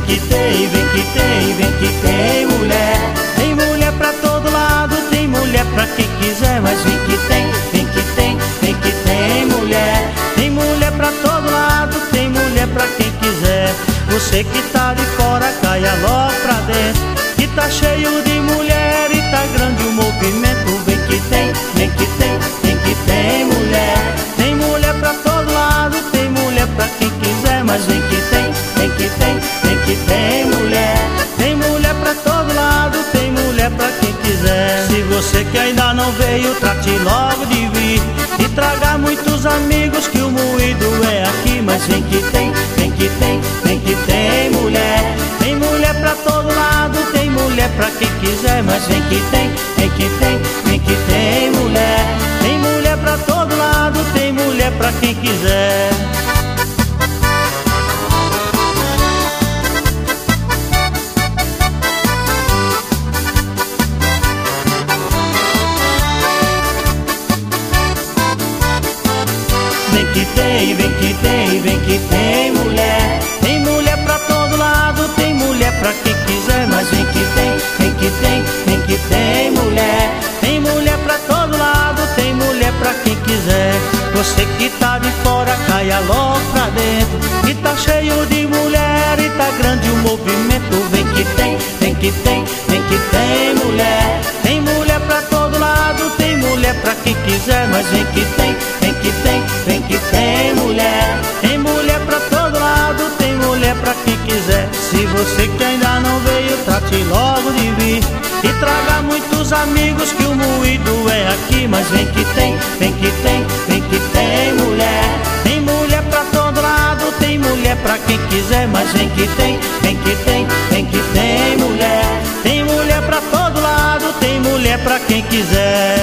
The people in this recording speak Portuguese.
vem que tem, vem que tem mulher. Tem mulher pra todo lado, tem mulher pra quem quiser. Mas vem que tem, vem que tem, vem que tem mulher. Tem mulher pra todo lado, tem mulher pra quem quiser. Você que tá de fora, caia logo pra dentro, que tá cheio de mulher e tá grande o movimento. Vem que tem, vem que tem, vem que tem mulher. Tem mulher pra todo lado, tem mulher pra quem quiser. Mas vem que tem, vem que tem, vem que tem mulher. Tem mulher pra todo lado, tem mulher pra quem quiser. Se você que ainda não veio, trate logo de vir e traga muitos amigos, que o moído é aqui. Mas vem que tem, vem que tem, vem que tem mulher. Tem mulher pra todo lado, tem mulher pra quem quiser. Mas vem que tem, vem que tem, vem que tem mulher. Tem mulher pra todo lado, tem mulher pra quem quiser. Vem que tem, vem que tem, vem que tem mulher. Tem mulher pra todo lado, tem mulher pra quem quiser. Mas vem que tem, vem que tem, vem que tem mulher. Tem mulher pra todo lado, tem mulher pra quem quiser. Você que tá de fora, caia logo pra dentro, que tá cheio de mulher e tá grande o movimento. Vem que tem, vem que tem, vem que tem mulher. Tem mulher pra todo lado, tem mulher pra quem quiser. Mas vem que tem, vem que tem, vem que tem mulher. Tem mulher pra todo lado, tem mulher pra quem quiser. Se você que ainda não veio, trate logo de vir e traga muitos amigos, que o moído é aqui. Mas vem que tem, vem que tem, vem que tem mulher. Tem mulher pra todo lado, tem mulher pra quem quiser. Mas vem que tem, vem que tem, vem que tem mulher. Tem mulher pra todo lado, tem mulher pra quem quiser.